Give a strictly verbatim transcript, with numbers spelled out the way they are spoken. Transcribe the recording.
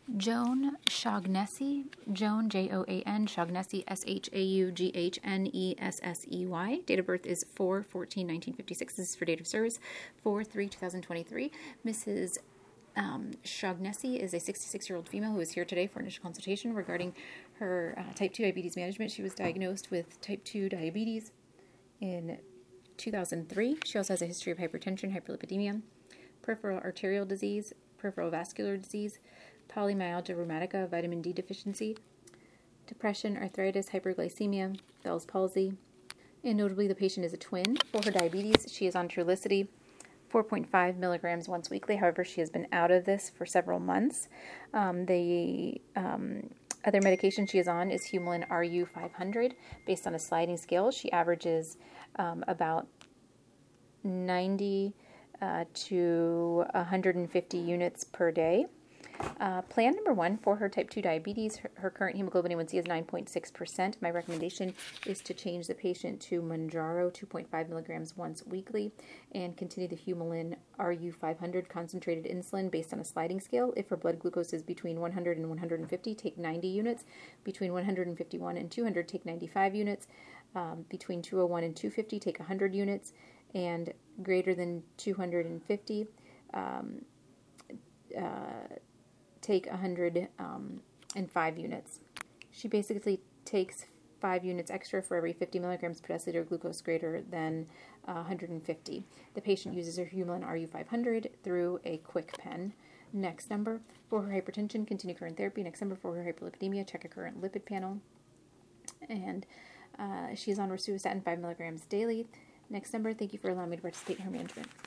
Joan Shaughnessy, Joan, J O A N, Shaughnessy, S H A U G H N E S S E Y. Date of birth is four fourteen nineteen fifty-six. This is for date of service, four three twenty twenty-three. Missus Um, Shaughnessy is a sixty-six-year-old female who is here today for initial consultation regarding her uh, type two diabetes management. She was diagnosed with type two diabetes in two thousand three. She also has a history of hypertension, hyperlipidemia, peripheral arterial disease, peripheral vascular disease, polymyalgia rheumatica, vitamin D deficiency, depression, arthritis, hyperglycemia, Bell's palsy, and notably the patient is a twin. For her diabetes, she is on Trulicity, four point five milligrams once weekly. However, she has been out of this for several months. Um, the um, other medication she is on is Humulin R U five hundred. Based on a sliding scale, she averages um, about ninety uh, to one hundred fifty units per day. Uh, plan number one for her type two diabetes, her, her current hemoglobin A one C is nine point six percent. My recommendation is to change the patient to Mounjaro two point five milligrams once weekly and continue the Humulin R U five hundred concentrated insulin based on a sliding scale. If her blood glucose is between one hundred and one hundred fifty, take ninety units. Between one hundred fifty-one and two hundred, take ninety-five units. Um, between two oh one and two fifty, take one hundred units. And greater than two hundred fifty, um, uh, take one hundred five units. She basically takes five units extra for every fifty milligrams per deciliter glucose greater than uh, one hundred fifty. The patient uses her Humulin R U five hundred through a quick pen. Next number, for her hypertension, continue current therapy. Next number, for her hyperlipidemia, check a current lipid panel. And uh, she is on rosuvastatin five milligrams daily. Next number, thank you for allowing me to participate in her management.